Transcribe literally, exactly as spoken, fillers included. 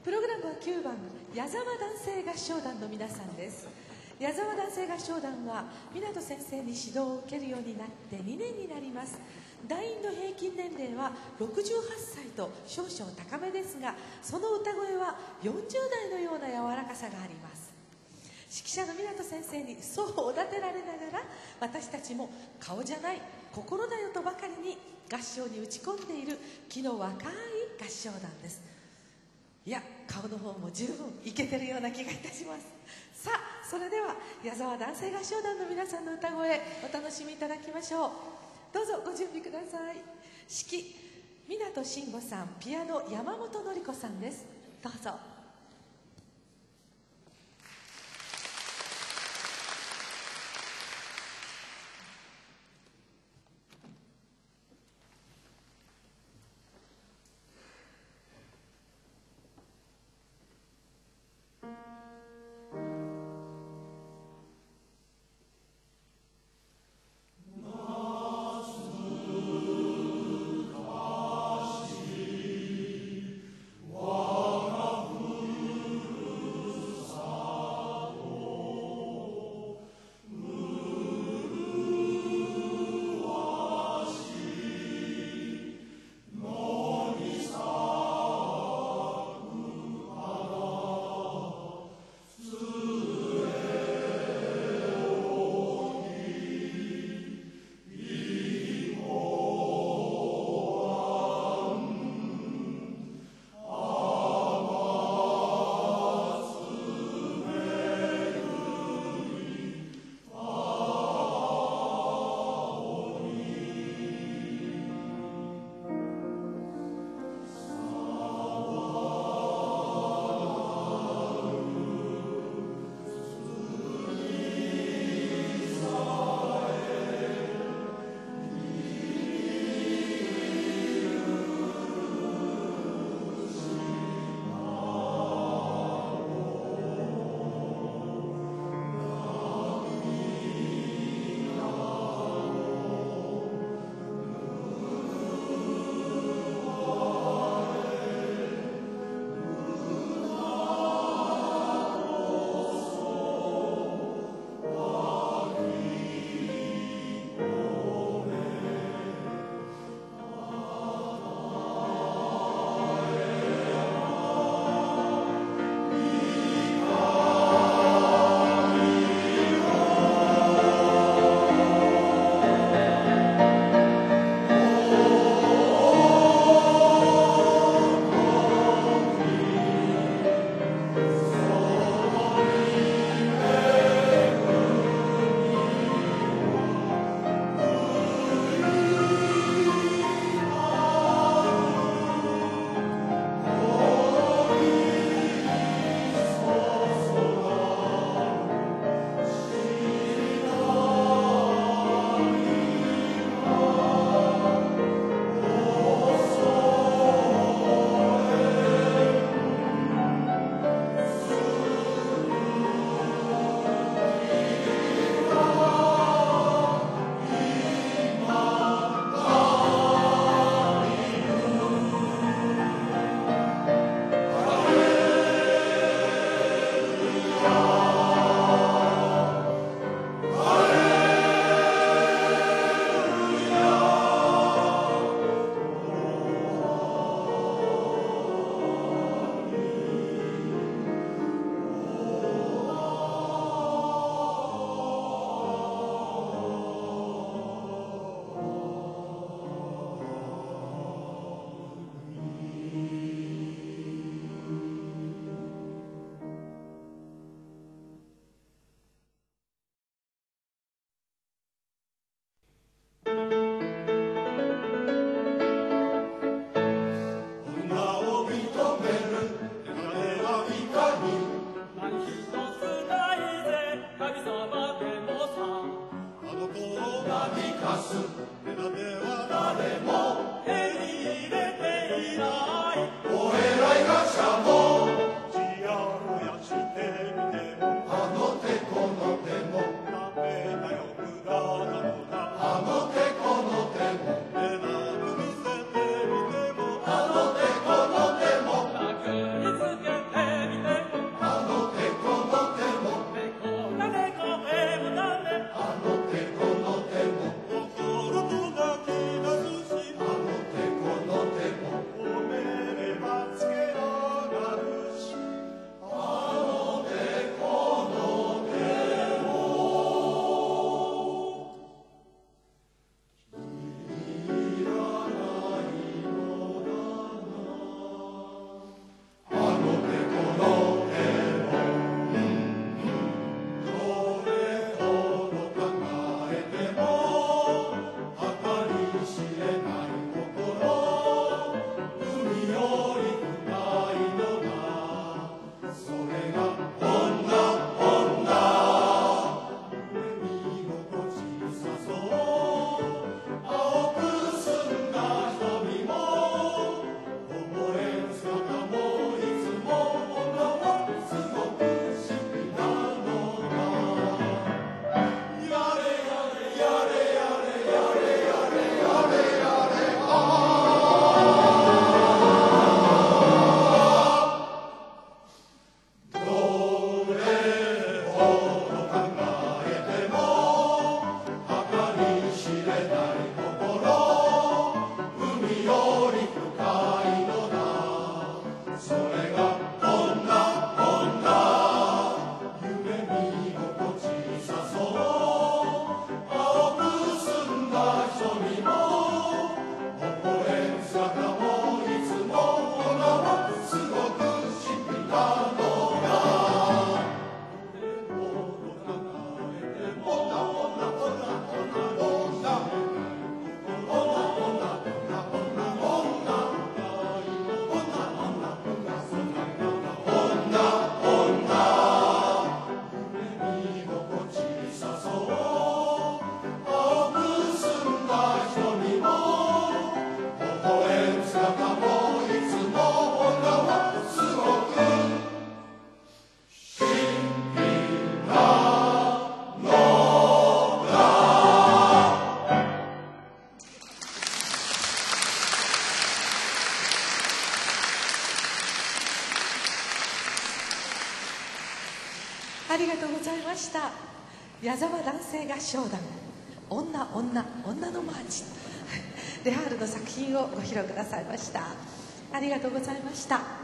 プログラムはきゅうばん矢沢男声合唱団の皆さんです。矢沢男声合唱団は湊先生に指導を受けるようになってにねんになります。団員の平均年齢はろくじゅうはっさいと少々高めですが、その歌声はよんじゅうだいのような柔らかさがあります。指揮者の湊先生にそうおだてられながら、私たちも顔じゃない心だよとばかりに合唱に打ち込んでいる気の若い合唱団です。いや、顔の方も十分イケてるような気がいたします。さあ、それでは矢沢男声合唱団の皆さんの歌声お楽しみいただきましょう。どうぞご準備ください。指揮湊慎吾さん、ピアノ山本典子さんです。どうぞ。 我がざいました。矢沢男性合唱団女女女のマーチレハールの作品をご披露くださいました。ありがとうございました。